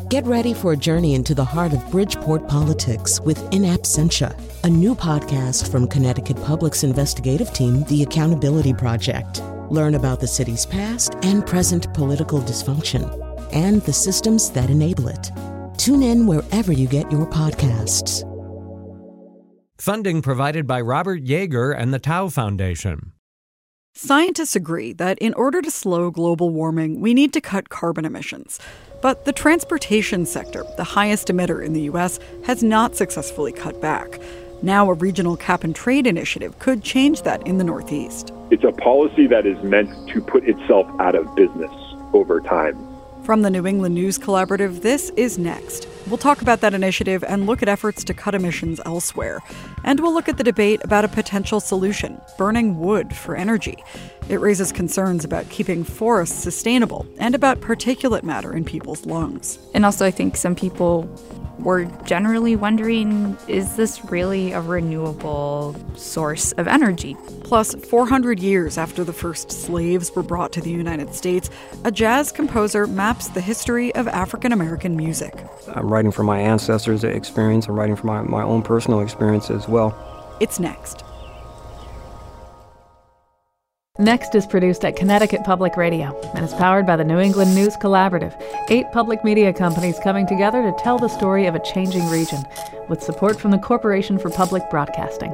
Get ready for a journey into the heart of Bridgeport politics with In Absentia, a new podcast from Connecticut Public's investigative team, The Accountability Project. Learn about the city's past and present political dysfunction and the systems that enable it. Tune in wherever you get your podcasts. Funding provided by Robert Yeager and the Tau Foundation. Scientists agree that in order to slow global warming, we need to cut carbon emissions. But the transportation sector, the highest emitter in the U.S., has not successfully cut back. Now a regional cap-and-trade initiative could change that in the Northeast. It's a policy that is meant to put itself out of business over time. From the New England News Collaborative, this is Next. We'll talk about that initiative and look at efforts to cut emissions elsewhere. And we'll look at the debate about a potential solution, burning wood for energy. It raises concerns about keeping forests sustainable and about particulate matter in people's lungs. And also, I think some people were generally wondering, is this really a renewable source of energy? Plus, 400 years after the first slaves were brought to the United States, a jazz composer maps the history of African American music. I'm writing from my ancestors' experience. I'm writing from my own personal experience as well. It's next. Next is produced at Connecticut Public Radio and is powered by the New England News Collaborative, 8 public media companies coming together to tell the story of a changing region, with support from the Corporation for Public Broadcasting.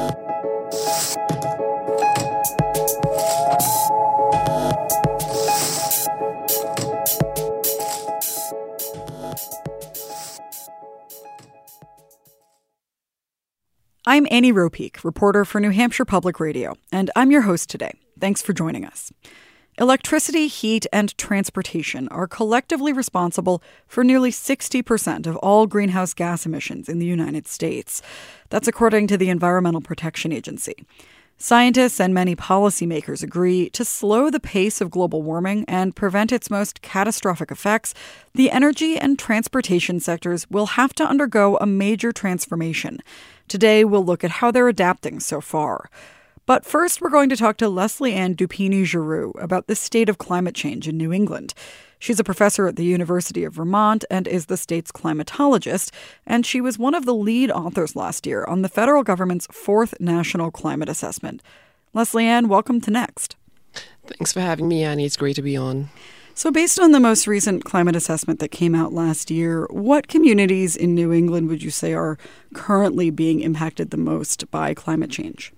I'm Annie Ropeek, reporter for New Hampshire Public Radio, and I'm your host today. Thanks for joining us. Electricity, heat, and transportation are collectively responsible for nearly 60% of all greenhouse gas emissions in the United States. That's according to the Environmental Protection Agency. Scientists and many policymakers agree to slow the pace of global warming and prevent its most catastrophic effects. The energy and transportation sectors will have to undergo a major transformation. Today, we'll look at how they're adapting so far. But first, we're going to talk to Leslie Ann Dupini-Giroux about the state of climate change in New England. She's a professor at the University of Vermont and is the state's climatologist, and she was one of the lead authors last year on the federal government's 4th National Climate Assessment. Leslie Ann, welcome to Next. Thanks for having me, Annie. It's great to be on. So based on the most recent climate assessment that came out last year, what communities in New England would you say are currently being impacted the most by climate change?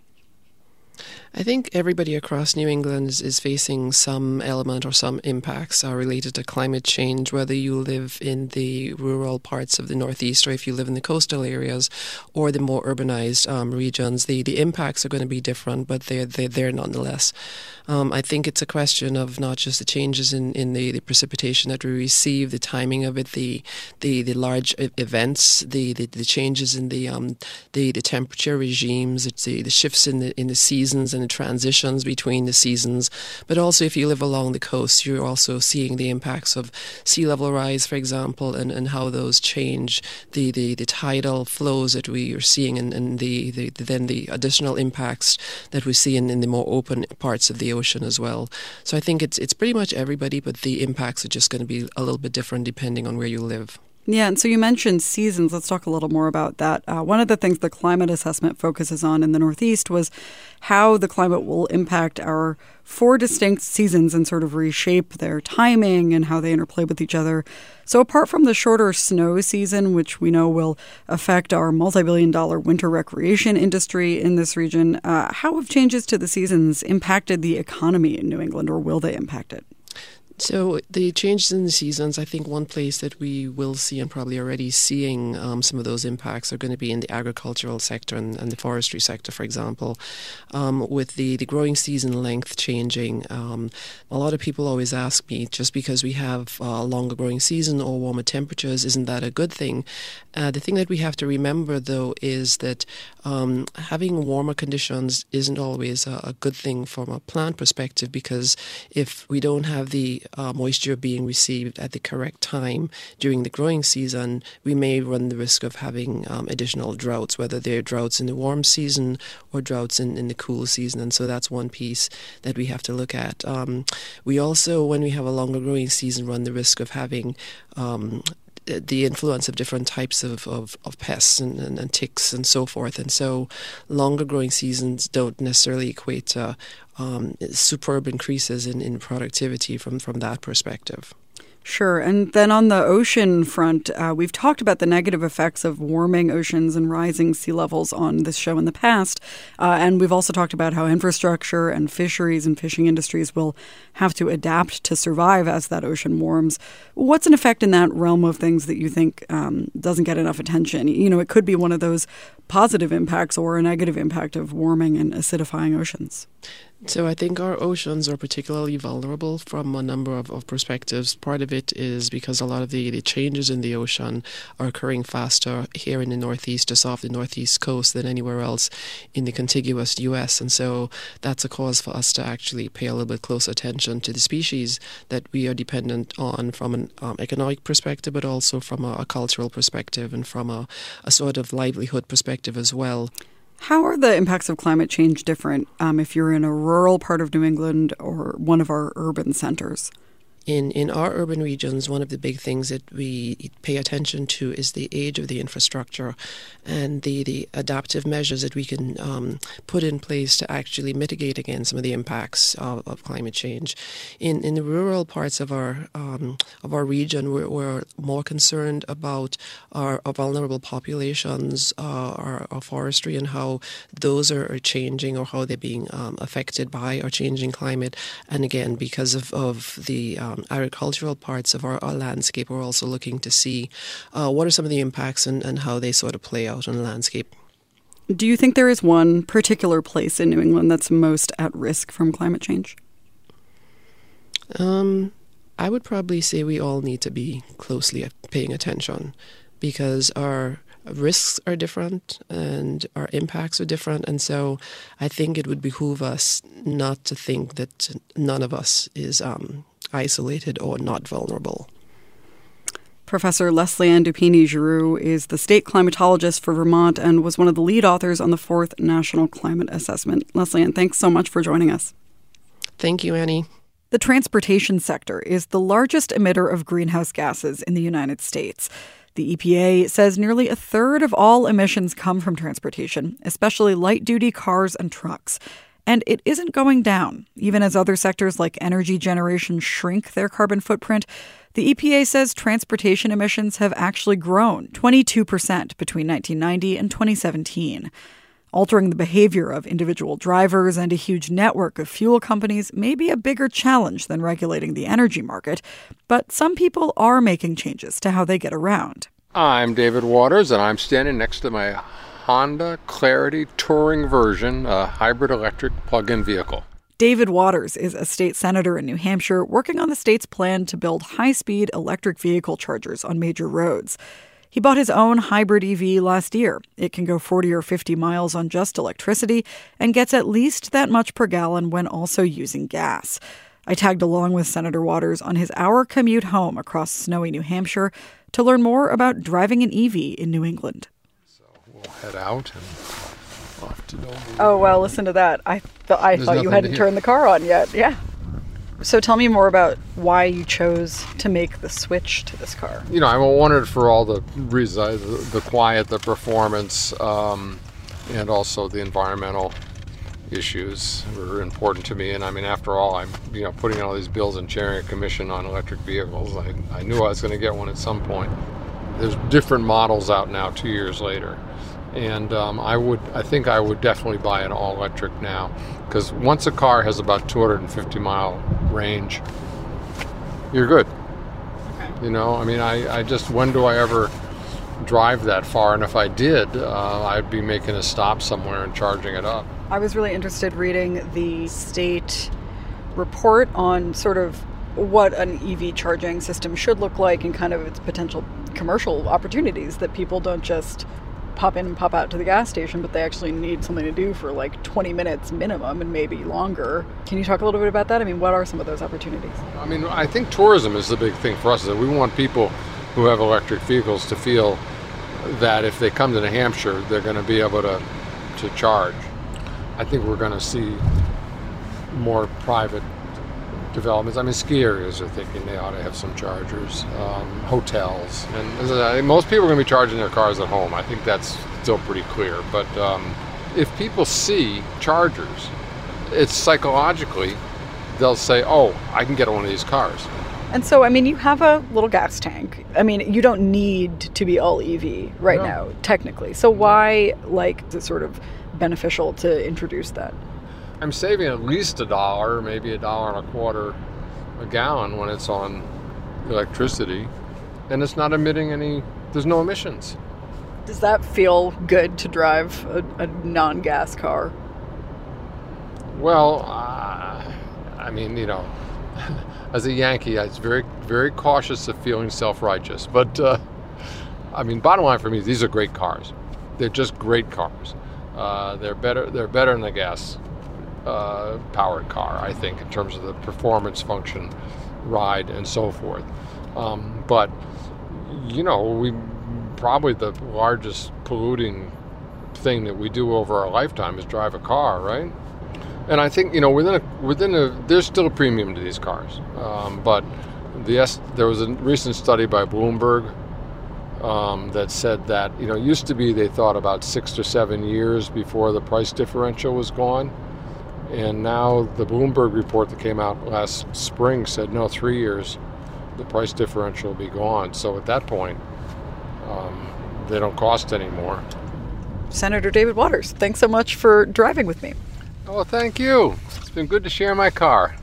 I think everybody across New England is facing some element or some impacts related to climate change, whether you live in the rural parts of the Northeast or if you live in the coastal areas or the more urbanized regions. The impacts are going to be different, but they're there nonetheless. I think it's a question of not just the changes in the precipitation that we receive, the timing of it, the large events, the changes in the temperature regimes, it's the shifts in the seasons and the transitions between the seasons. But also if you live along the coast, you're also seeing the impacts of sea level rise, for example, and how those change the tidal flows that we are seeing and then the additional impacts that we see in the more open parts of the ocean as well. So I think it's pretty much everybody, but the impacts are just going to be a little bit different depending on where you live. Yeah, and so you mentioned seasons. Let's talk a little more about that. One of the things the climate assessment focuses on in the Northeast was how the climate will impact our 4 distinct seasons and sort of reshape their timing and how they interplay with each other. So apart from the shorter snow season, which we know will affect our multi-billion-dollar winter recreation industry in this region, how have changes to the seasons impacted the economy in New England, or will they impact it? So the changes in the seasons, I think one place that we will see and probably already seeing some of those impacts are going to be in the agricultural sector and the forestry sector, for example. With the growing season length changing, a lot of people always ask me, just because we have a longer growing season or warmer temperatures, isn't that a good thing? The thing that we have to remember, though, is that having warmer conditions isn't always a good thing from a plant perspective, because if we don't have the moisture being received at the correct time during the growing season, we may run the risk of having additional droughts, whether they're droughts in the warm season or droughts in the cool season. And so that's one piece that we have to look at. We also, when we have a longer growing season, run the risk of having the influence of different types of pests and ticks and so forth. And so longer growing seasons don't necessarily equate to superb increases in productivity from that perspective. Sure. And then on the ocean front, we've talked about the negative effects of warming oceans and rising sea levels on this show in the past. And we've also talked about how infrastructure and fisheries and fishing industries will have to adapt to survive as that ocean warms. What's an effect in that realm of things that you think doesn't get enough attention? You know, it could be one of those positive impacts or a negative impact of warming and acidifying oceans. So I think our oceans are particularly vulnerable from a number of perspectives. Part of it is because a lot of the changes in the ocean are occurring faster here in the Northeast, just off the Northeast coast, than anywhere else in the contiguous U.S. And so that's a cause for us to actually pay a little bit close attention to the species that we are dependent on from an economic perspective, but also from a cultural perspective and from a sort of livelihood perspective as well. How are the impacts of climate change different if you're in a rural part of New England or one of our urban centers? In our urban regions, one of the big things that we pay attention to is the age of the infrastructure and the adaptive measures that we can put in place to actually mitigate against some of the impacts of climate change. In the rural parts of our region, we're more concerned about our vulnerable populations, our forestry, and how those are changing or how they're being affected by our changing climate. And again, because of the agricultural parts of our landscape, we're also looking to see what are some of the impacts and how they sort of play out on the landscape. Do you think there is one particular place in New England that's most at risk from climate change? I would probably say we all need to be closely paying attention because our risks are different and our impacts are different. And so I think it would behoove us not to think that none of us is isolated or not vulnerable. Professor Lesley-Ann Dupini-Giroux is the state climatologist for Vermont and was one of the lead authors on the 4th National Climate Assessment. Lesley-Ann, thanks so much for joining us. Thank you, Annie. The transportation sector is the largest emitter of greenhouse gases in the United States. The EPA says nearly a third of all emissions come from transportation, especially light-duty cars and trucks. And it isn't going down. Even as other sectors like energy generation shrink their carbon footprint, the EPA says transportation emissions have actually grown 22% between 1990 and 2017. Altering the behavior of individual drivers and a huge network of fuel companies may be a bigger challenge than regulating the energy market, but some people are making changes to how they get around. I'm David Waters, and I'm standing next to my Honda Clarity Touring version, a hybrid electric plug-in vehicle. David Waters is a state senator in New Hampshire working on the state's plan to build high-speed electric vehicle chargers on major roads. He bought his own hybrid EV last year. It can go 40 or 50 miles on just electricity and gets at least that much per gallon when also using gas. I tagged along with Senator Waters on his hour commute home across snowy New Hampshire to learn more about driving an EV in New England. We'll head out and off to Dover. Oh, well, listen to that. I thought you hadn't turned the car on yet. Yeah. So tell me more about why you chose to make the switch to this car. You know, I wanted for all the reasons, the quiet, the performance, and also the environmental issues were important to me. And I mean, after all, I'm putting all these bills and chairing a commission on electric vehicles. I knew I was going to get one at some point. There's different models out now 2 years later. And I think I would definitely buy an all-electric now, because once a car has about 250-mile range, you're good. Okay. You know, I mean, I just, when do I ever drive that far? And if I did, I'd be making a stop somewhere and charging it up. I was really interested reading the state report on sort of what an EV charging system should look like and kind of its potential commercial opportunities, that people don't just pop in and pop out to the gas station, but they actually need something to do for like 20 minutes minimum and maybe longer. Can you talk a little bit about that? I mean, what are some of those opportunities? I mean, I think tourism is the big thing for us. That we want people who have electric vehicles to feel that if they come to New Hampshire, they're going to be able to charge. I think we're going to see more private developments. I mean, ski areas are thinking they ought to have some chargers, hotels, and most people are going to be charging their cars at home. I think that's still pretty clear. But if people see chargers, it's psychologically, they'll say, oh, I can get one of these cars. And so, I mean, you have a little gas tank. I mean, you don't need to be all EV right now, technically. So why, is it sort of beneficial to introduce that? I'm saving at least $1, maybe $1.25 a gallon when it's on electricity, and it's not emitting there's no emissions. Does that feel good to drive a non-gas car? Well, I mean, as a Yankee, I was very, very cautious of feeling self-righteous. But, I mean, bottom line for me, these are great cars. They're just great cars. They're better than the gas powered car, I think, in terms of the performance, function, ride, and so forth. But we probably the largest polluting thing that we do over our lifetime is drive a car, right? And I think there's still a premium to these cars, but there was a recent study by Bloomberg that said that it used to be they thought about 6 to 7 years before the price differential was gone. And now the Bloomberg report that came out last spring said, no, 3 years, the price differential will be gone. So at that point, they don't cost anymore. Senator David Waters, thanks so much for driving with me. Oh, thank you. It's been good to share my car.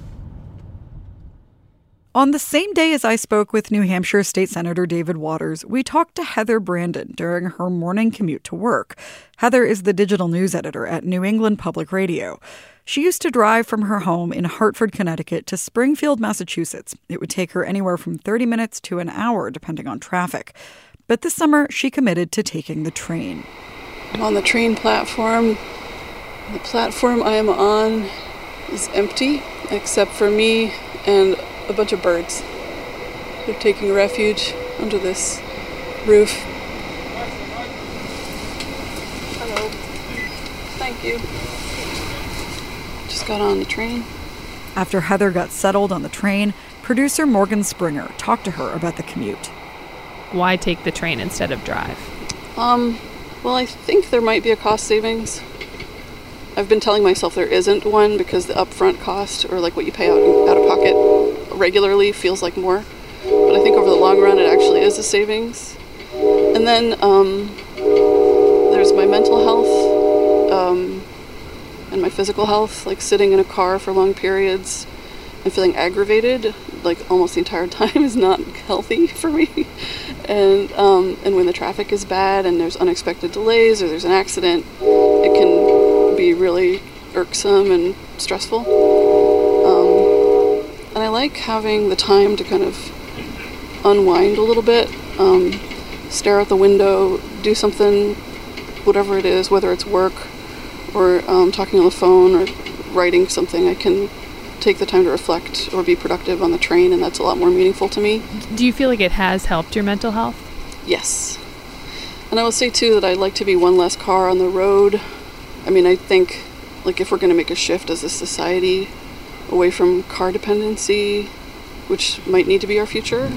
On the same day as I spoke with New Hampshire State Senator David Waters, we talked to Heather Brandon during her morning commute to work. Heather is the digital news editor at New England Public Radio. She used to drive from her home in Hartford, Connecticut to Springfield, Massachusetts. It would take her anywhere from 30 minutes to an hour, depending on traffic. But this summer, she committed to taking the train. I'm on the train platform. The platform I am on is empty, except for me and a bunch of birds. They're taking refuge under this roof. Hello. Thank you. Just got on the train. After Heather got settled on the train, producer Morgan Springer talked to her about the commute. Why take the train instead of drive? Well, I think there might be a cost savings. I've been telling myself there isn't one because the upfront cost, or what you pay out of pocket regularly, feels like more. But I think over the long run it actually is a savings. And then there's my mental health and my physical health, sitting in a car for long periods and feeling aggravated almost the entire time is not healthy for me. And when the traffic is bad and there's unexpected delays or there's an accident, it can be really irksome and stressful. And I like having the time to kind of unwind a little bit, stare out the window, do something, whatever it is, whether it's work or talking on the phone or writing something. I can take the time to reflect or be productive on the train, and that's a lot more meaningful to me. Do you feel like it has helped your mental health? Yes. And I will say, too, that I'd like to be one less car on the road. I mean, I think, if we're going to make a shift as a society away from car dependency, which might need to be our future,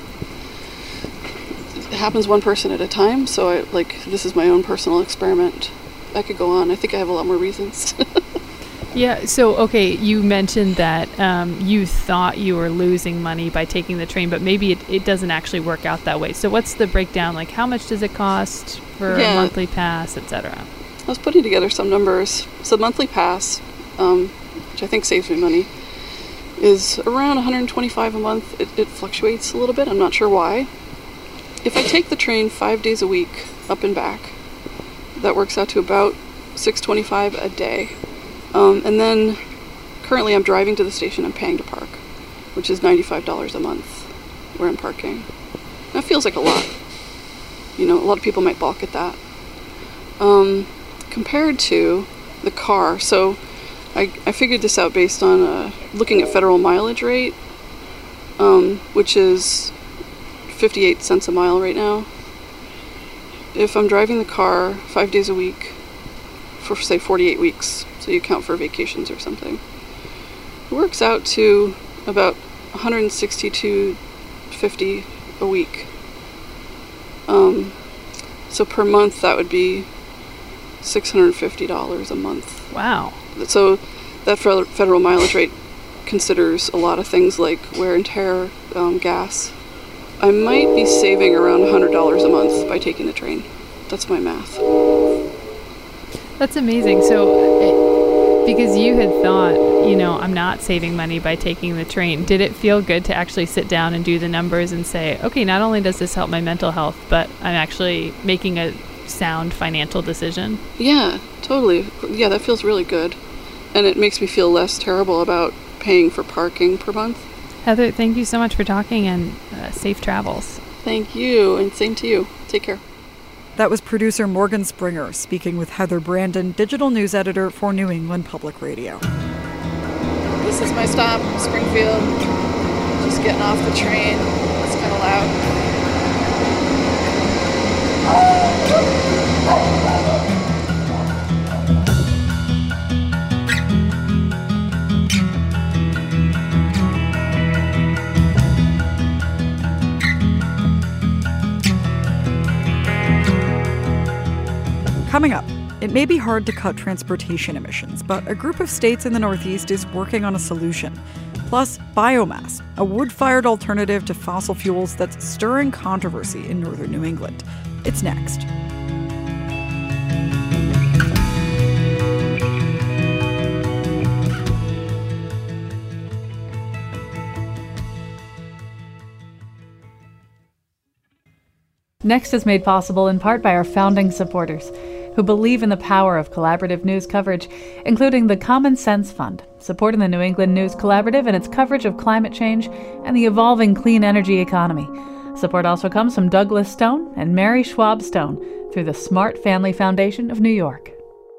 it happens one person at a time. So, this is my own personal experiment. I could go on. I think I have a lot more reasons. Yeah, so, okay, you mentioned that you thought you were losing money by taking the train, but maybe it doesn't actually work out that way. So what's the breakdown? How much does it cost for a monthly pass, etc.? I was putting together some numbers. So the monthly pass, which I think saves me money, is around $125 a month. It fluctuates a little bit. I'm not sure why. If I take the train 5 days a week, up and back, that works out to about $625 a day. And then currently I'm driving to the station and paying to park, which is $95 a month where I'm parking. That feels like a lot. A lot of people might balk at that. Compared to the car, so I figured this out based on looking at federal mileage rate, which is 58 cents a mile right now. If I'm driving the car 5 days a week for, say, 48 weeks, so you count for vacations or something, It works out to about $162.50 a week. So per month, that would be $650 a month. Wow. So that federal mileage rate considers a lot of things like wear and tear, gas. I might be saving around $100 a month by taking the train. That's my math. That's amazing. So, because you had thought, I'm not saving money by taking the train, did it feel good to actually sit down and do the numbers and say, okay, not only does this help my mental health, but I'm actually making a sound financial decision? Yeah, totally. Yeah, that feels really good. And it makes me feel less terrible about paying for parking per month. Heather, thank you so much for talking, and safe travels. Thank you, and same to you. Take care. That was producer Morgan Springer speaking with Heather Brandon, digital news editor for New England Public Radio. This is my stop, Springfield. Just getting off the train. It's kind of loud. Coming up, it may be hard to cut transportation emissions, but a group of states in the Northeast is working on a solution. Plus, biomass, a wood-fired alternative to fossil fuels that's stirring controversy in northern New England. It's next. Next is made possible in part by our founding supporters, who believe in the power of collaborative news coverage, including the Common Sense Fund, supporting the New England News Collaborative and its coverage of climate change and the evolving clean energy economy. Support also comes from Douglas Stone and Mary Schwab Stone through the Smart Family Foundation of New York.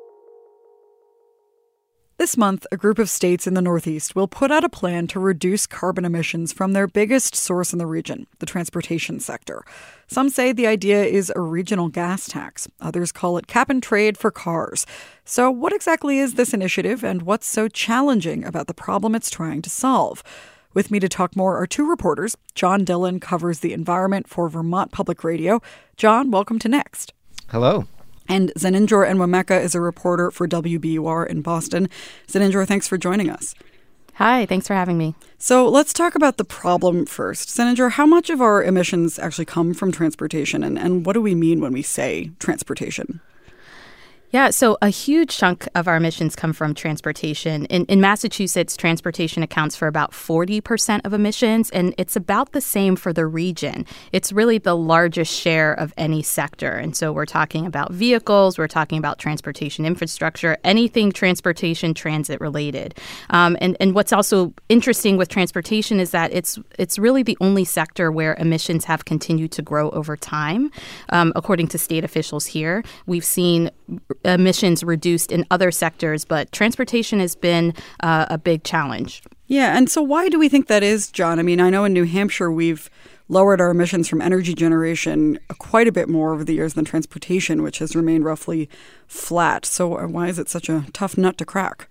This month, a group of states in the Northeast will put out a plan to reduce carbon emissions from their biggest source in the region, the transportation sector. Some say the idea is a regional gas tax. Others call it cap and trade for cars. So what exactly is this initiative, and what's so challenging about the problem it's trying to solve? With me to talk more are two reporters. John Dillon covers the environment for Vermont Public Radio. John, welcome to Next. Hello. And Zeninjor Enwemeka is a reporter for WBUR in Boston. Zeninjor, thanks for joining us. Hi, thanks for having me. So let's talk about the problem first. Zeninjor, how much of our emissions actually come from transportation, and what do we mean when we say transportation? Yeah, so a huge chunk of our emissions come from transportation. In Massachusetts, transportation accounts for about 40% of emissions, and it's about the same for the region. It's really the largest share of any sector. And so we're talking about vehicles, we're talking about transportation infrastructure, anything transportation, transit related. And what's also interesting with transportation is that it's really the only sector where emissions have continued to grow over time. According to state officials here, we've seen emissions reduced in other sectors, but transportation has been a big challenge. Yeah, and so why do we think that is, John? I mean, I know in New Hampshire we've lowered our emissions from energy generation quite a bit more over the years than transportation, which has remained roughly flat. So why is it such a tough nut to crack?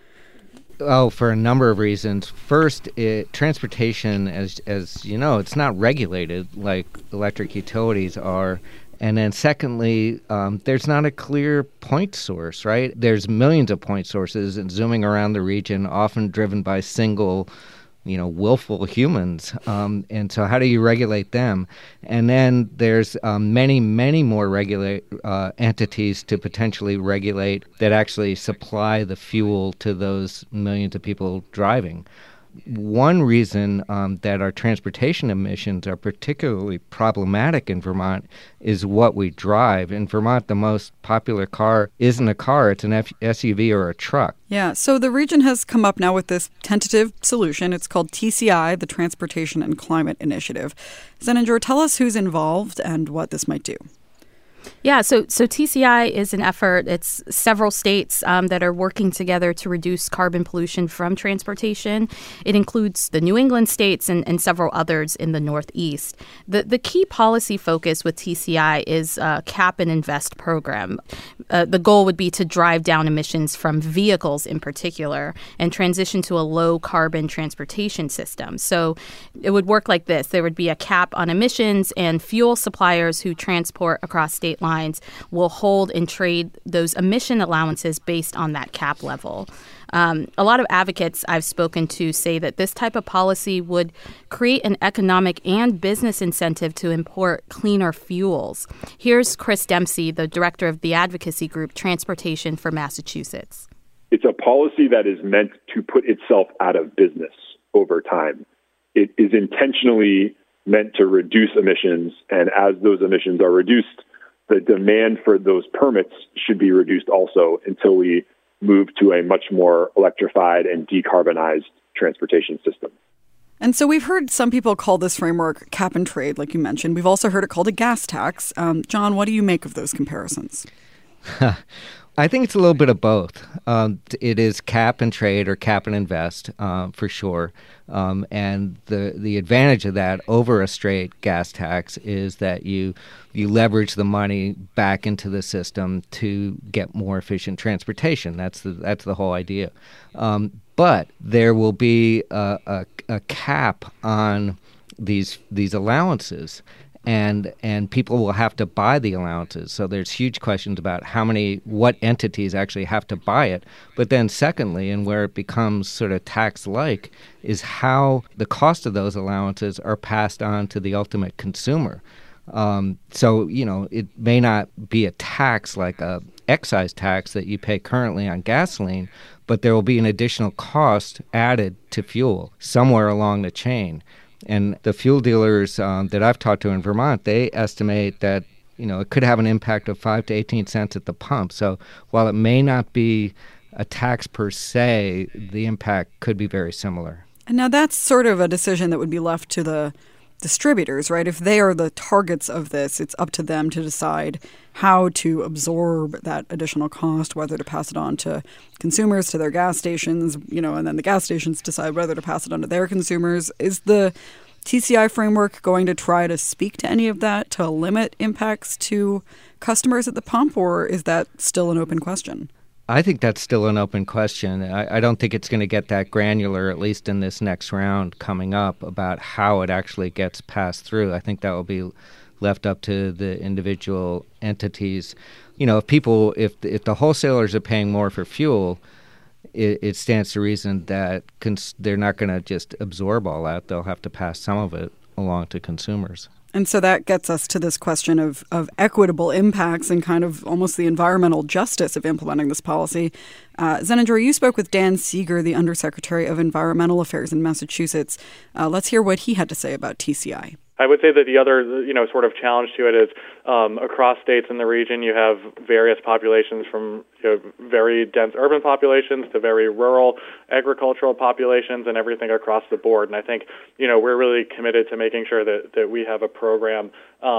Oh, for a number of reasons. First, transportation, as you know, it's not regulated like electric utilities are. And then secondly, there's not a clear point source, right? There's millions of point sources and zooming around the region, often driven by single, willful humans. And so how do you regulate them? And then there's many, many more entities to potentially regulate that actually supply the fuel to those millions of people driving. One reason that our transportation emissions are particularly problematic in Vermont is what we drive. In Vermont, the most popular car isn't a car, it's an SUV or a truck. Yeah, so the region has come up now with this tentative solution. It's called TCI, the Transportation and Climate Initiative. Zeninjor, tell us who's involved and what this might do. Yeah, so TCI is an effort. It's several states that are working together to reduce carbon pollution from transportation. It includes the New England states and several others in the Northeast. The key policy focus with TCI is a cap and invest program. The goal would be to drive down emissions from vehicles in particular and transition to a low-carbon transportation system. So it would work like this. There would be a cap on emissions, and fuel suppliers who transport across state lines will hold and trade those emission allowances based on that cap level. A lot of advocates I've spoken to say that this type of policy would create an economic and business incentive to import cleaner fuels. Here's Chris Dempsey, the director of the advocacy group Transportation for Massachusetts. It's a policy that is meant to put itself out of business over time. It is intentionally meant to reduce emissions, and as those emissions are reduced, the demand for those permits should be reduced also until we move to a much more electrified and decarbonized transportation system. And so we've heard some people call this framework cap and trade, like you mentioned. We've also heard it called a gas tax. John, what do you make of those comparisons? I think it's a little bit of both. It is cap and trade or cap and invest for sure. And the advantage of that over a straight gas tax is that you leverage the money back into the system to get more efficient transportation. That's the whole idea. But there will be a cap on these allowances. And people will have to buy the allowances. So there's huge questions about what entities actually have to buy it. But then secondly, and where it becomes sort of tax-like, is how the cost of those allowances are passed on to the ultimate consumer. So, it may not be a tax like a excise tax that you pay currently on gasoline, but there will be an additional cost added to fuel somewhere along the chain. And the fuel dealers that I've talked to in Vermont, they estimate that, it could have an impact of 5 to 18 cents at the pump. So while it may not be a tax per se, the impact could be very similar. And now that's sort of a decision that would be left to the distributors, right? If they are the targets of this, it's up to them to decide how to absorb that additional cost, whether to pass it on to consumers, to their gas stations, and then the gas stations decide whether to pass it on to their consumers. Is the TCI framework going to try to speak to any of that to limit impacts to customers at the pump, or is that still an open question? I think that's still an open question. I don't think it's going to get that granular, at least in this next round coming up, about how it actually gets passed through. I think that will be left up to the individual entities. If the wholesalers are paying more for fuel, it stands to reason that they're not going to just absorb all that. They'll have to pass some of it along to consumers. And so that gets us to this question of equitable impacts and kind of almost the environmental justice of implementing this policy. Zeninger, you spoke with Dan Seeger, the Undersecretary of Environmental Affairs in Massachusetts. Let's hear what he had to say about TCI. I would say that the other, sort of challenge to it is across states in the region, you have various populations from very dense urban populations to very rural agricultural populations and everything across the board. And I think, we're really committed to making sure that we have a program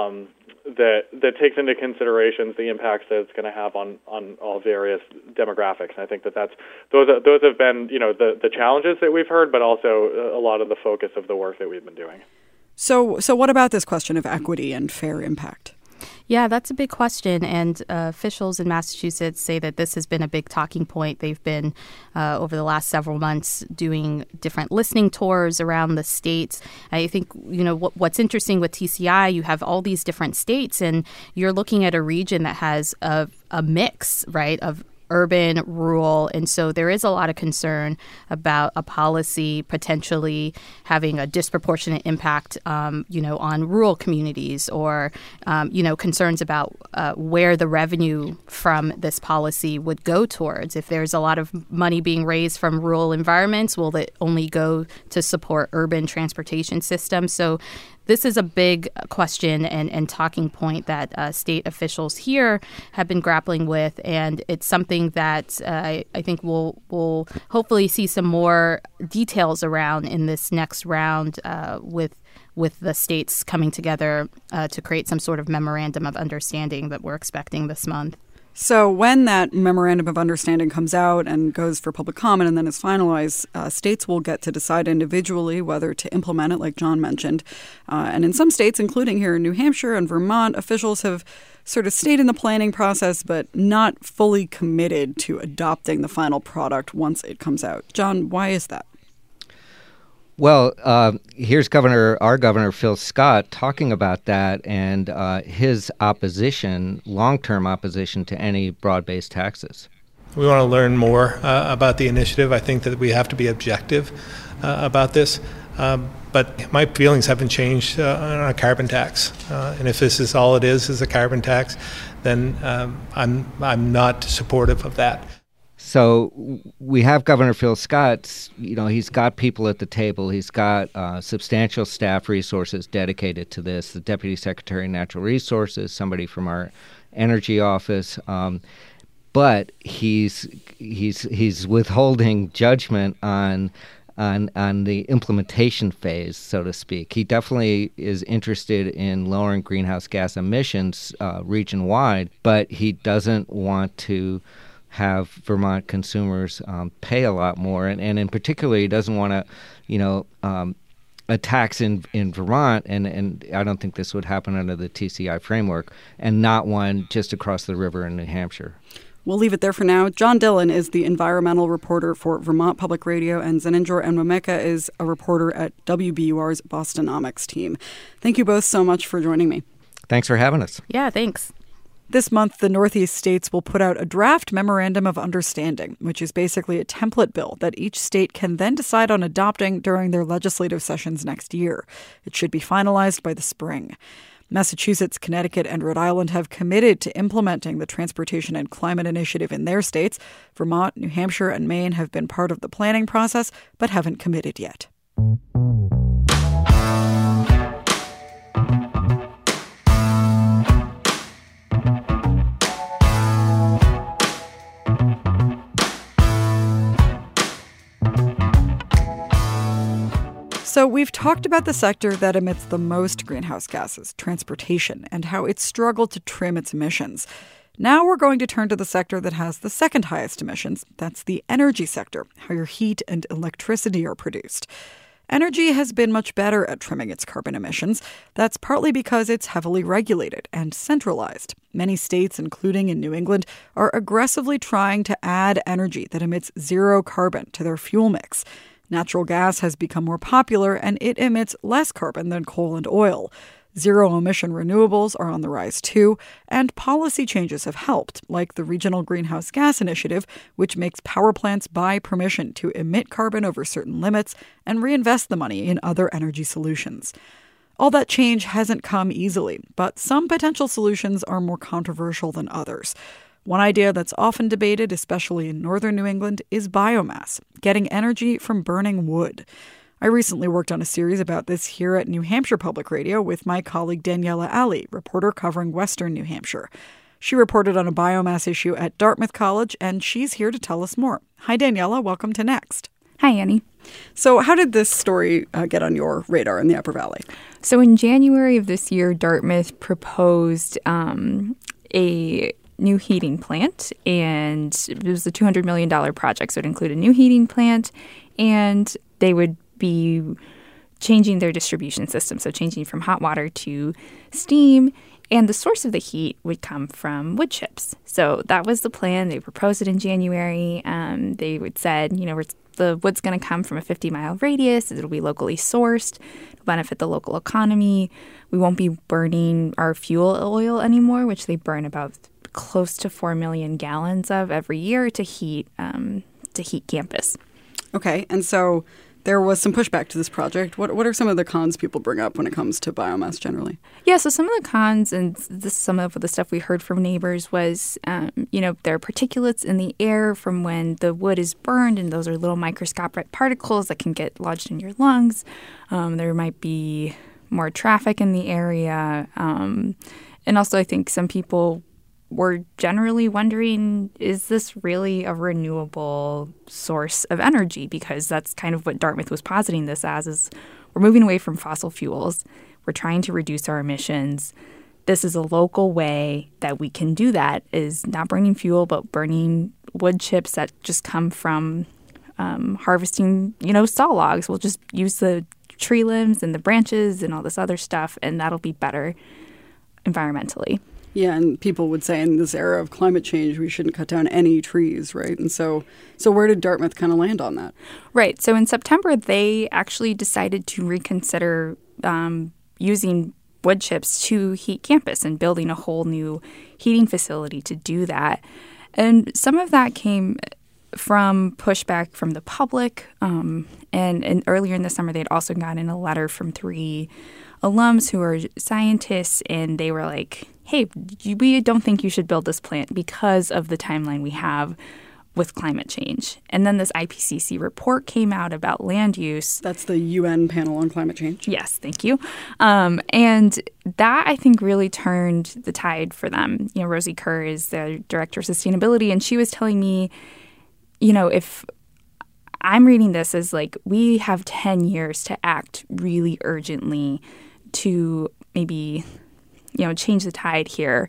that takes into considerations the impacts that it's going to have on all various demographics. And I think those have been, the challenges that we've heard, but also a lot of the focus of the work that we've been doing. So what about this question of equity and fair impact? Yeah, that's a big question. And officials in Massachusetts say that this has been a big talking point. They've been, over the last several months, doing different listening tours around the states. I think, what's interesting with TCI, you have all these different states, and you're looking at a region that has a mix, right, of urban, rural, and so there is a lot of concern about a policy potentially having a disproportionate impact, on rural communities, or, concerns about where the revenue from this policy would go towards. If there's a lot of money being raised from rural environments, will it only go to support urban transportation systems? So this is a big question and talking point that state officials here have been grappling with, and it's something that I think we'll hopefully see some more details around in this next round with with the states coming together to create some sort of memorandum of understanding that we're expecting this month. So when that memorandum of understanding comes out and goes for public comment and then is finalized, states will get to decide individually whether to implement it, like John mentioned. And in some states, including here in New Hampshire and Vermont, officials have sort of stayed in the planning process but not fully committed to adopting the final product once it comes out. John, why is that? Well, here's our governor, Phil Scott, talking about that and his long-term opposition to any broad-based taxes. We want to learn more about the initiative. I think that we have to be objective about this. But my feelings haven't changed on a carbon tax. And if this is all it is a carbon tax, then I'm not supportive of that. So we have Governor Phil Scott. He's got people at the table. He's got substantial staff resources dedicated to this. The Deputy Secretary of Natural Resources, somebody from our energy office, but he's withholding judgment on the implementation phase, so to speak. He definitely is interested in lowering greenhouse gas emissions region-wide, but he doesn't want to have Vermont consumers pay a lot more, and in particular, he doesn't want to, a tax in Vermont, and I don't think this would happen under the TCI framework, and not one just across the river in New Hampshire. We'll leave it there for now. John Dillon is the environmental reporter for Vermont Public Radio, and Zeninjor Enwemeka is a reporter at WBUR's Bostonomics team. Thank you both so much for joining me. Thanks for having us. Yeah, thanks. This month, the Northeast states will put out a draft memorandum of understanding, which is basically a template bill that each state can then decide on adopting during their legislative sessions next year. It should be finalized by the spring. Massachusetts, Connecticut, and Rhode Island have committed to implementing the Transportation and Climate Initiative in their states. Vermont, New Hampshire, and Maine have been part of the planning process, but haven't committed yet. So we've talked about the sector that emits the most greenhouse gases, transportation, and how it's struggled to trim its emissions. Now we're going to turn to the sector that has the second highest emissions. That's the energy sector, how your heat and electricity are produced. Energy has been much better at trimming its carbon emissions. That's partly because it's heavily regulated and centralized. Many states, including in New England, are aggressively trying to add energy that emits zero carbon to their fuel mix. Natural gas has become more popular, and it emits less carbon than coal and oil. Zero-emission renewables are on the rise, too, and policy changes have helped, like the Regional Greenhouse Gas Initiative, which makes power plants buy permission to emit carbon over certain limits and reinvest the money in other energy solutions. All that change hasn't come easily, but some potential solutions are more controversial than others. One idea that's often debated, especially in northern New England, is biomass, getting energy from burning wood. I recently worked on a series about this here at New Hampshire Public Radio with my colleague Daniela Ali, reporter covering western New Hampshire. She reported on a biomass issue at Dartmouth College, and she's here to tell us more. Hi, Daniela. Welcome to Next. Hi, Annie. So how did this story get on your radar in the Upper Valley? So in January of this year, Dartmouth proposed a new heating plant, and it was a $200 million project. So it included a new heating plant, and they would be changing their distribution system, so changing from hot water to steam, and the source of the heat would come from wood chips. So that was the plan. They proposed it in January. They would said, the wood's going to come from a 50-mile radius. It'll be locally sourced. It'll benefit the local economy. We won't be burning our fuel oil anymore, which they burn about close to 4 million gallons of every year to heat campus. Okay, and so there was some pushback to this project. What are some of the cons people bring up when it comes to biomass generally? Yeah, so some of the cons, and some of the stuff we heard from neighbors was, there are particulates in the air from when the wood is burned, and those are little microscopic particles that can get lodged in your lungs. There might be more traffic in the area. And also I think some people were generally wondering, is this really a renewable source of energy? Because that's kind of what Dartmouth was positing this as, is we're moving away from fossil fuels. We're trying to reduce our emissions. This is a local way that we can do that, is not burning fuel, but burning wood chips that just come from harvesting, saw logs. We'll just use the tree limbs and the branches and all this other stuff, and that'll be better environmentally. Yeah, and people would say in this era of climate change, we shouldn't cut down any trees, right? And so where did Dartmouth kind of land on that? Right. So in September, they actually decided to reconsider using wood chips to heat campus and building a whole new heating facility to do that. And some of that came from pushback from the public. And earlier in the summer, they'd also gotten a letter from 3 alums who are scientists, and they were like, hey, we don't think you should build this plant because of the timeline we have with climate change. And then this IPCC report came out about land use. That's the UN panel on climate change. Yes, thank you. And that, I think, really turned the tide for them. Rosie Kerr is the director of sustainability, and she was telling me, if I'm reading this as like, we have 10 years to act really urgently to maybe, change the tide here.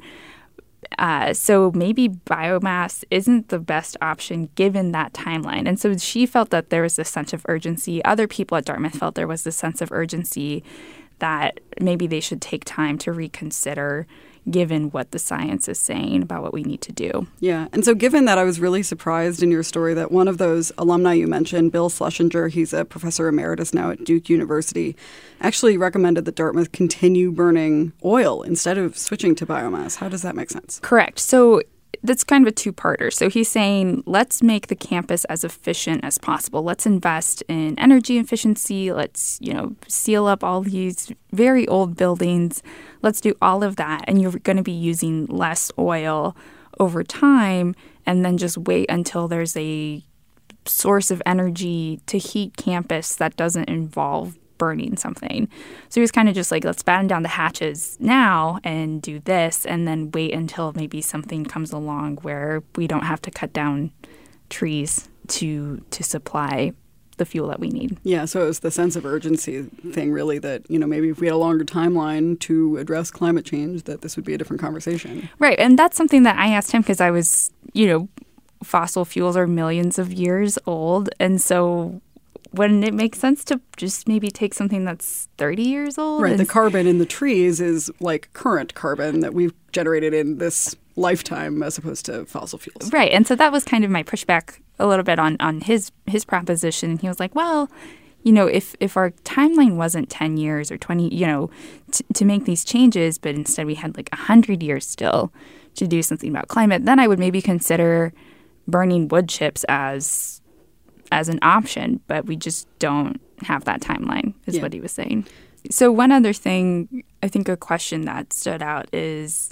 So maybe biomass isn't the best option given that timeline. And so she felt that there was this sense of urgency. Other people at Dartmouth felt there was this sense of urgency that maybe they should take time to reconsider given what the science is saying about what we need to do. Yeah. And so given that, I was really surprised in your story that one of those alumni you mentioned, Bill Schlesinger, he's a professor emeritus now at Duke University, actually recommended that Dartmouth continue burning oil instead of switching to biomass. How does that make sense? Correct. So that's kind of a two-parter. So he's saying, let's make the campus as efficient as possible. Let's invest in energy efficiency. Let's, seal up all these very old buildings. Let's do all of that. And you're going to be using less oil over time, and then just wait until there's a source of energy to heat campus that doesn't involve burning something. So he was kind of just like, let's batten down the hatches now and do this, and then wait until maybe something comes along where we don't have to cut down trees to supply the fuel that we need. Yeah, so it was the sense of urgency thing, really, that, maybe if we had a longer timeline to address climate change, that this would be a different conversation. Right, and that's something that I asked him because I was, fossil fuels are millions of years old, and so wouldn't it make sense to just maybe take something that's 30 years old? Right. The carbon in the trees is like current carbon that we've generated in this lifetime as opposed to fossil fuels. Right. And so that was kind of my pushback a little bit on his proposition. He was like, well, if our timeline wasn't 10 years or 20, to make these changes, but instead we had like 100 years still to do something about climate, then I would maybe consider burning wood chips as an option, but we just don't have that timeline, is what he was saying. So one other thing, I think a question that stood out is,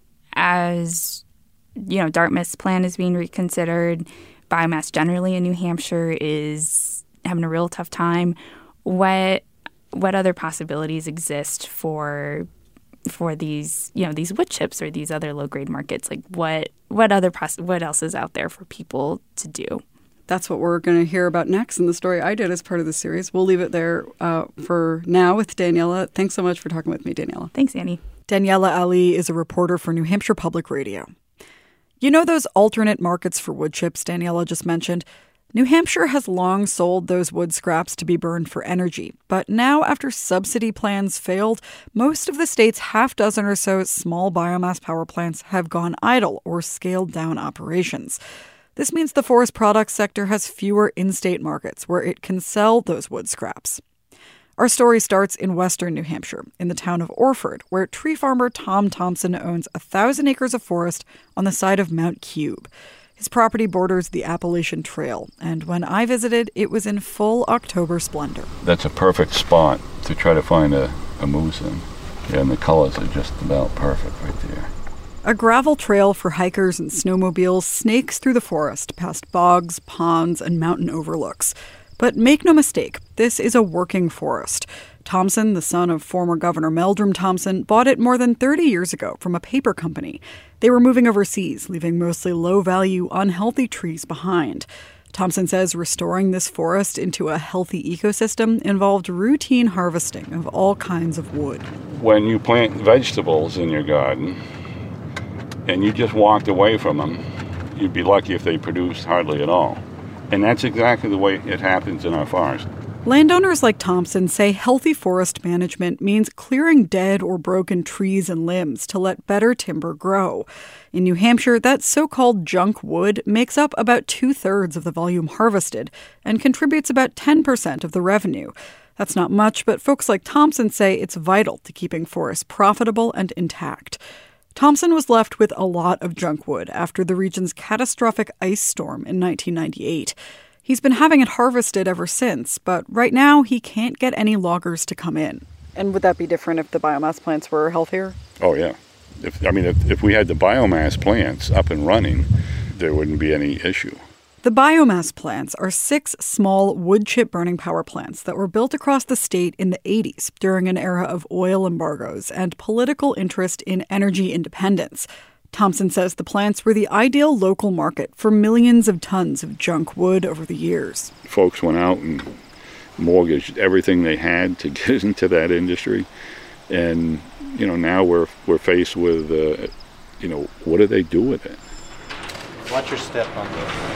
as Dartmouth's plan is being reconsidered, biomass generally in New Hampshire is having a real tough time. What other possibilities exist for these these wood chips or these other low grade markets? Like what else is out there for people to do? That's what we're going to hear about next in the story I did as part of the series. We'll leave it there for now with Daniela. Thanks so much for talking with me, Daniela. Thanks, Annie. Daniela Ali is a reporter for New Hampshire Public Radio. Those alternate markets for wood chips Daniela just mentioned? New Hampshire has long sold those wood scraps to be burned for energy. But now, after subsidy plans failed, most of the state's half-dozen or so small biomass power plants have gone idle or scaled down operations. This means the forest products sector has fewer in-state markets where it can sell those wood scraps. Our story starts in western New Hampshire, in the town of Orford, where tree farmer Tom Thompson owns 1,000 acres of forest on the side of Mount Cube. His property borders the Appalachian Trail, and when I visited, it was in full October splendor. That's a perfect spot to try to find a moose in. Yeah, and the colors are just about perfect right there. A gravel trail for hikers and snowmobiles snakes through the forest, past bogs, ponds, and mountain overlooks. But make no mistake, this is a working forest. Thompson, the son of former Governor Meldrum Thompson, bought it more than 30 years ago from a paper company. They were moving overseas, leaving mostly low-value, unhealthy trees behind. Thompson says restoring this forest into a healthy ecosystem involved routine harvesting of all kinds of wood. When you plant vegetables in your garden and you just walked away from them, you'd be lucky if they produced hardly at all. And that's exactly the way it happens in our forest. Landowners like Thompson say healthy forest management means clearing dead or broken trees and limbs to let better timber grow. In New Hampshire, that so-called junk wood makes up about 2/3 of the volume harvested and contributes about 10% of the revenue. That's not much, but folks like Thompson say it's vital to keeping forests profitable and intact. Thompson was left with a lot of junk wood after the region's catastrophic ice storm in 1998. He's been having it harvested ever since, but right now he can't get any loggers to come in. And would that be different if the biomass plants were healthier? Oh, yeah. If we had the biomass plants up and running, there wouldn't be any issue. The biomass plants are 6 small wood chip burning power plants that were built across the state in the 80s during an era of oil embargoes and political interest in energy independence. Thompson says the plants were the ideal local market for millions of tons of junk wood over the years. Folks went out and mortgaged everything they had to get into that industry. And, now we're faced with, what do they do with it? Watch your step on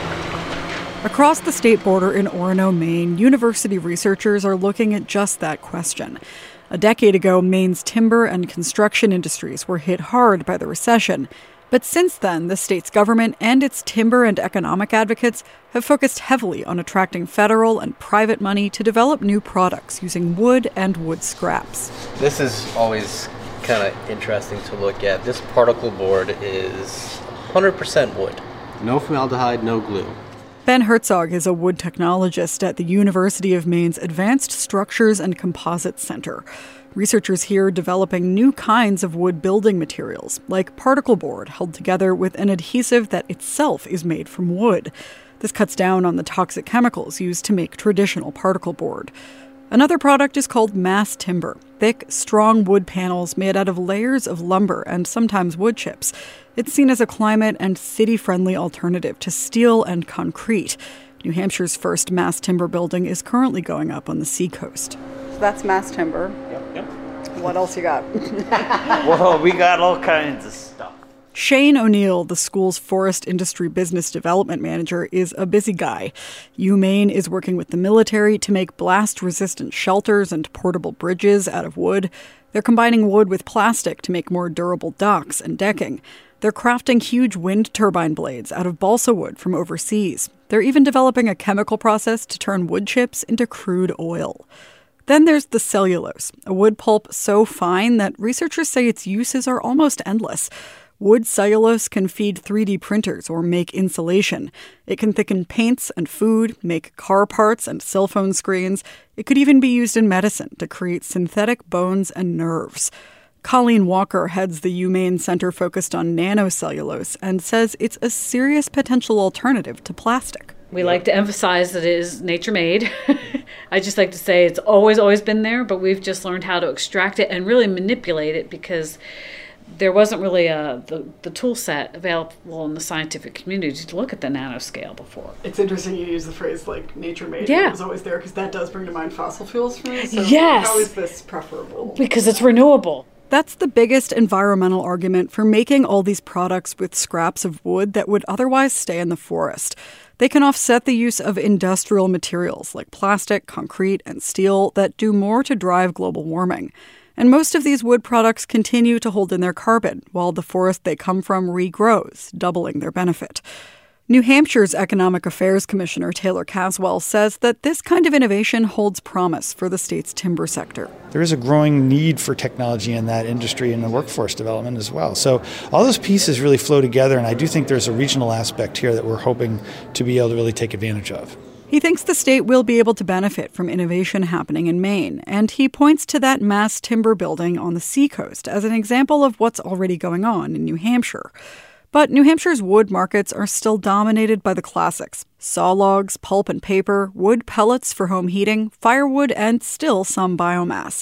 this. Across the state border in Orono, Maine, university researchers are looking at just that question. A decade ago, Maine's timber and construction industries were hit hard by the recession. But since then, the state's government and its timber and economic advocates have focused heavily on attracting federal and private money to develop new products using wood and wood scraps. This is always kind of interesting to look at. This particle board is 100% wood. No formaldehyde, no glue. Ben Herzog is a wood technologist at the University of Maine's Advanced Structures and Composites Center. Researchers here are developing new kinds of wood building materials, like particle board held together with an adhesive that itself is made from wood. This cuts down on the toxic chemicals used to make traditional particle board. Another product is called mass timber, thick, strong wood panels made out of layers of lumber and sometimes wood chips. It's seen as a climate and city-friendly alternative to steel and concrete. New Hampshire's first mass timber building is currently going up on the seacoast. So that's mass timber. Yep. What else you got? Well, we got all kinds of stuff. Shane O'Neill, the school's forest industry business development manager, is a busy guy. UMaine is working with the military to make blast-resistant shelters and portable bridges out of wood. They're combining wood with plastic to make more durable docks and decking. They're crafting huge wind turbine blades out of balsa wood from overseas. They're even developing a chemical process to turn wood chips into crude oil. Then there's the cellulose, a wood pulp so fine that researchers say its uses are almost endless. Wood cellulose can feed 3D printers or make insulation. It can thicken paints and food, make car parts and cell phone screens. It could even be used in medicine to create synthetic bones and nerves. Colleen Walker heads the UMaine Center focused on nanocellulose and says it's a serious potential alternative to plastic. We like to emphasize that it is nature-made. I just like to say it's always been there, but we've just learned how to extract it and really manipulate it because there wasn't really the tool set available in the scientific community to look at the nanoscale before. It's interesting you use the phrase like nature-made. Yeah. It was always there because that does bring to mind fossil fuels for me. So yes. How is this preferable? Because it's renewable. That's the biggest environmental argument for making all these products with scraps of wood that would otherwise stay in the forest. They can offset the use of industrial materials like plastic, concrete, and steel that do more to drive global warming. And most of these wood products continue to hold in their carbon, while the forest they come from regrows, doubling their benefit. New Hampshire's Economic Affairs Commissioner Taylor Caswell says that this kind of innovation holds promise for the state's timber sector. There is a growing need for technology in that industry and the workforce development as well. So all those pieces really flow together, and I do think there's a regional aspect here that we're hoping to be able to really take advantage of. He thinks the state will be able to benefit from innovation happening in Maine, and he points to that mass timber building on the seacoast as an example of what's already going on in New Hampshire. But New Hampshire's wood markets are still dominated by the classics: saw logs, pulp and paper, wood pellets for home heating, firewood, and still some biomass.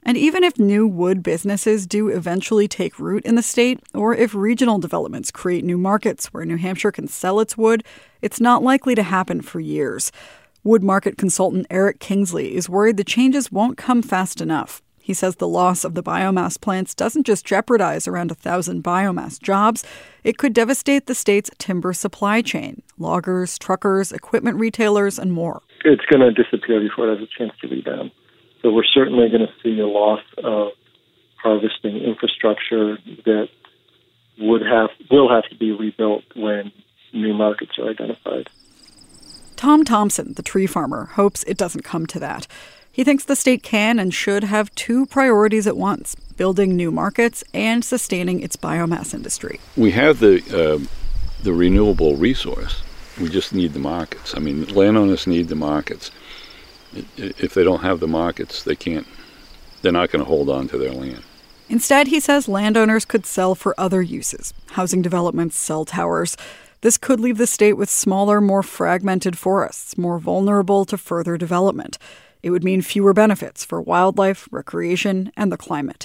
And even if new wood businesses do eventually take root in the state, or if regional developments create new markets where New Hampshire can sell its wood, it's not likely to happen for years. Wood market consultant Eric Kingsley is worried the changes won't come fast enough. He says the loss of the biomass plants doesn't just jeopardize around 1,000 biomass jobs, it could devastate the state's timber supply chain, loggers, truckers, equipment retailers, and more. It's going to disappear before it has a chance to rebound. So we're certainly going to see a loss of harvesting infrastructure that will have to be rebuilt when new markets are identified. Tom Thompson, the tree farmer, hopes it doesn't come to that. He thinks the state can and should have two priorities at once, building new markets and sustaining its biomass industry. We have the renewable resource. We just need the markets. I mean, landowners need the markets. If they don't have the markets, they're not going to hold on to their land. Instead, he says landowners could sell for other uses, housing developments, cell towers. This could leave the state with smaller, more fragmented forests, more vulnerable to further development. It would mean fewer benefits for wildlife, recreation, and the climate.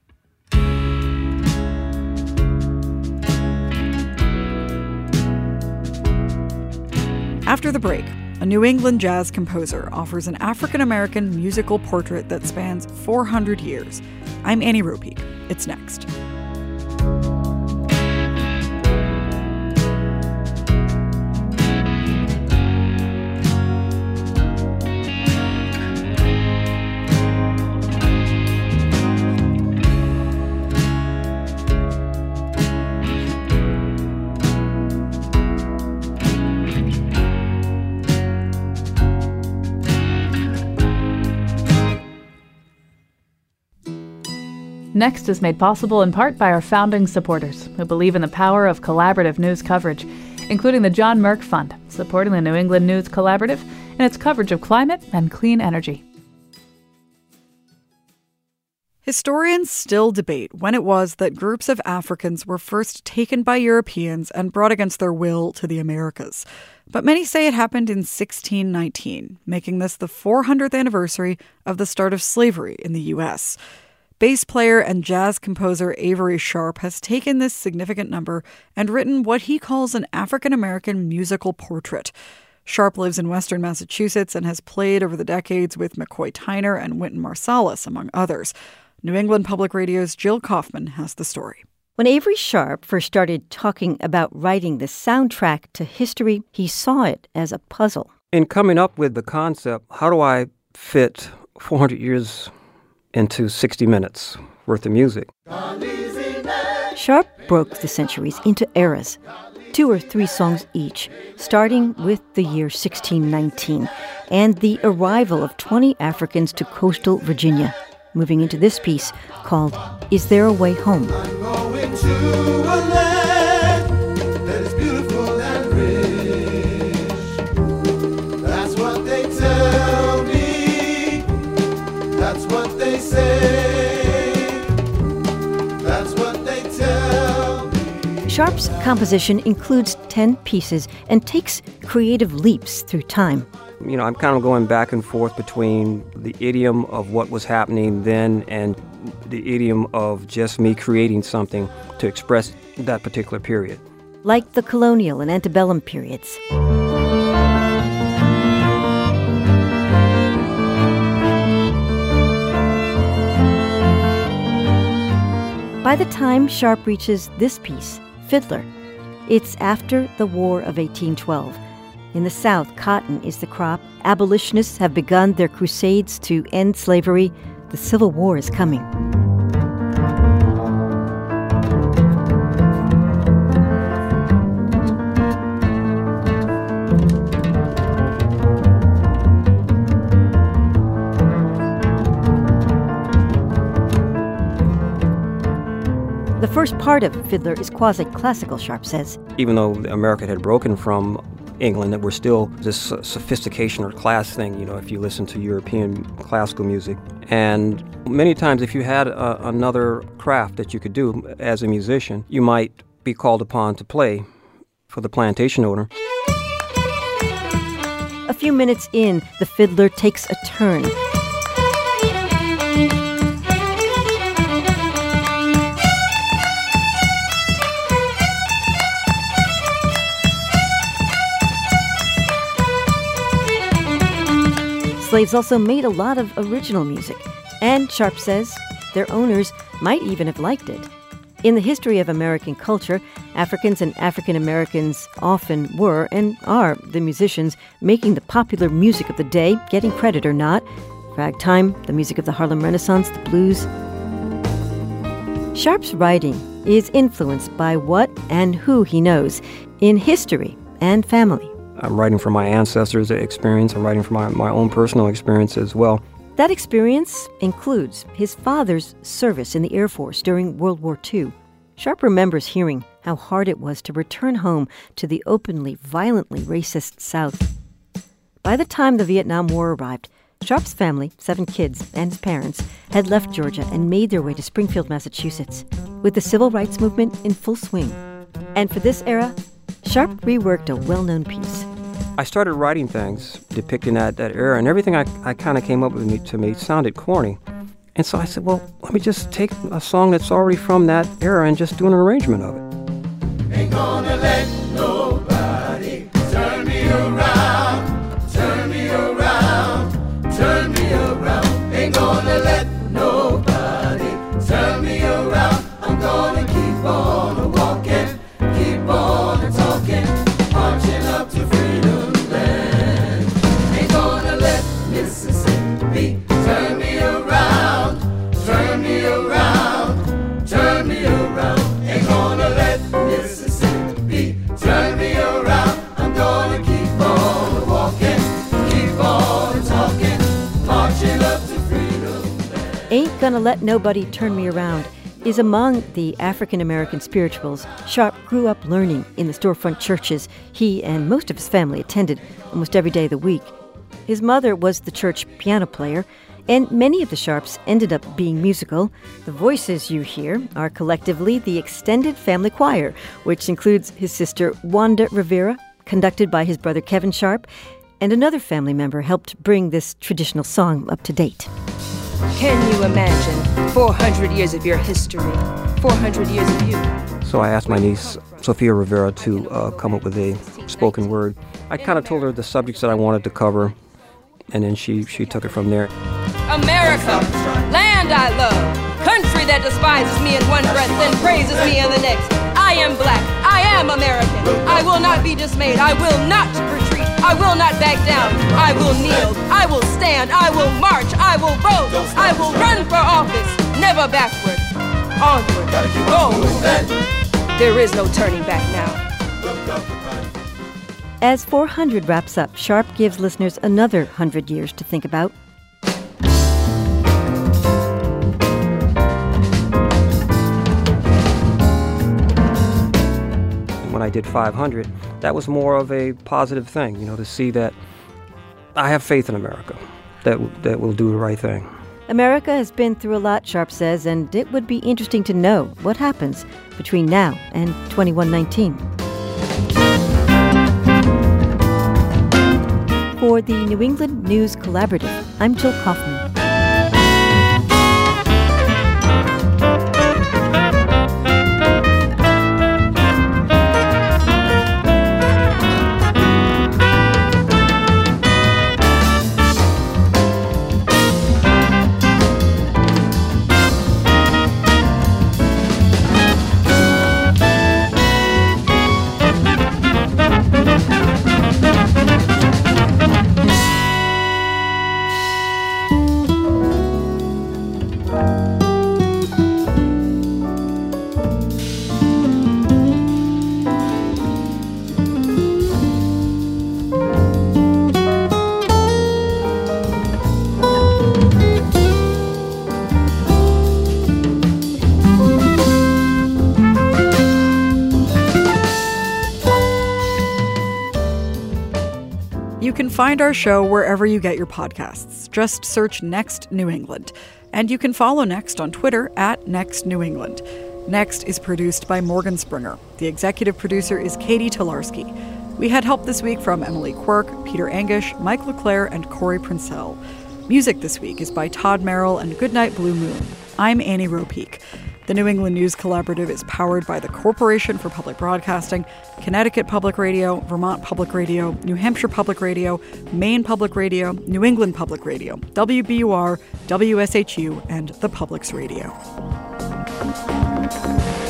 After the break, a New England jazz composer offers an African-American musical portrait that spans 400 years. I'm Annie Ropeek. It's next. Next is made possible in part by our founding supporters who believe in the power of collaborative news coverage, including the John Merck Fund, supporting the New England News Collaborative and its coverage of climate and clean energy. Historians still debate when it was that groups of Africans were first taken by Europeans and brought against their will to the Americas. But many say it happened in 1619, making this the 400th anniversary of the start of slavery in the U.S. Bass player and jazz composer Avery Sharp has taken this significant number and written what he calls an African-American musical portrait. Sharp lives in western Massachusetts and has played over the decades with McCoy Tyner and Wynton Marsalis, among others. New England Public Radio's Jill Kaufman has the story. When Avery Sharp first started talking about writing the soundtrack to history, he saw it as a puzzle. In coming up with the concept, how do I fit 400 years into 60 minutes worth of music? Sharp broke the centuries into eras, 2 or 3 songs each, starting with the year 1619 and the arrival of 20 Africans to coastal Virginia, moving into this piece called Is There a Way Home? I'm going to a land that is beautiful and rich. That's what they tell me. That's what they say. That's what they tell me. Sharp's composition includes 10 pieces and takes creative leaps through time. You know, I'm kind of going back and forth between the idiom of what was happening then and the idiom of just me creating something to express that particular period. Like the colonial and antebellum periods. By the time Sharp reaches this piece, Fiddler, it's after the War of 1812. In the South, cotton is the crop. Abolitionists have begun their crusades to end slavery. The Civil War is coming. The first part of Fiddler is quasi-classical, Sharp says. Even though America had broken from England, that we're still this sophistication or class thing, you know, if you listen to European classical music. And many times if you had another craft that you could do as a musician, you might be called upon to play for the plantation owner. A few minutes in, the fiddler takes a turn. slaves also made a lot of original music, and Sharp says their owners might even have liked it. In the history of American culture, Africans and African Americans often were and are the musicians making the popular music of the day, getting credit or not. Ragtime, the music of the Harlem Renaissance, the blues. Sharp's writing is influenced by what and who he knows in history and family. I'm writing from my ancestors' experience. I'm writing from my own personal experience as well. That experience includes his father's service in the Air Force during World War II. Sharp remembers hearing how hard it was to return home to the openly, violently racist South. By the time the Vietnam War arrived, Sharp's family, 7 kids, and his parents had left Georgia and made their way to Springfield, Massachusetts, with the civil rights movement in full swing. And for this era, Sharp reworked a well-known piece. I started writing things depicting that era, and everything I kind of came up with to me sounded corny. And so I said, well, let me just take a song that's already from that era and just do an arrangement of it. Ain't gonna let nobody turn me around, turn me around, turn me around. Ain't gonna let nobody turn me around. I'm gonna keep on walking, keep on talking, marching up to freedom land. Ain't gonna let Mississippi turn me around, turn me around, turn me around. Ain't gonna let Mississippi turn me around. I'm gonna keep on walking, keep on talking, marching up to freedom land. Ain't Gonna Let Nobody Turn Me Around is among the African-American spirituals Sharp grew up learning in the storefront churches he and most of his family attended almost every day of the week. His mother was the church piano player, and many of the Sharps ended up being musical. The voices you hear are collectively the extended family choir, which includes his sister Wanda Rivera, conducted by his brother Kevin Sharp, and another family member helped bring this traditional song up to date. Can you imagine 400 years of your history, 400 years of you? So I asked my niece, Sophia Rivera, to come up with a spoken word. I kind of told her the subjects that I wanted to cover, and then she took it from there. America, land I love, country that despises me in one breath, then praises me in the next. I am black, I am American. I will not be dismayed, I will not retreat, I will not back down. I will kneel, I will stand, I will march, I will vote, I will run for office, never backward, onward, forward. There is no turning back now. As 400 wraps up, Sharp gives listeners another 100 years to think about. When I did 500, that was more of a positive thing, to see that I have faith in America, that will do the right thing. America has been through a lot, Sharp says, and it would be interesting to know what happens between now and 2119. For the New England News Collaborative, I'm Jill Kaufman. You can find our show wherever you get your podcasts. Just search Next New England. And you can follow Next on Twitter at Next New England. Next is produced by Morgan Springer. The executive producer is Katie Tolarski. We had help this week from Emily Quirk, Peter Angish, Mike LeClaire, and Corey Princell. Music this week is by Todd Merrill and Goodnight Blue Moon. I'm Annie Ropeek. The New England News Collaborative is powered by the Corporation for Public Broadcasting, Connecticut Public Radio, Vermont Public Radio, New Hampshire Public Radio, Maine Public Radio, New England Public Radio, WBUR, WSHU, and the Public's Radio.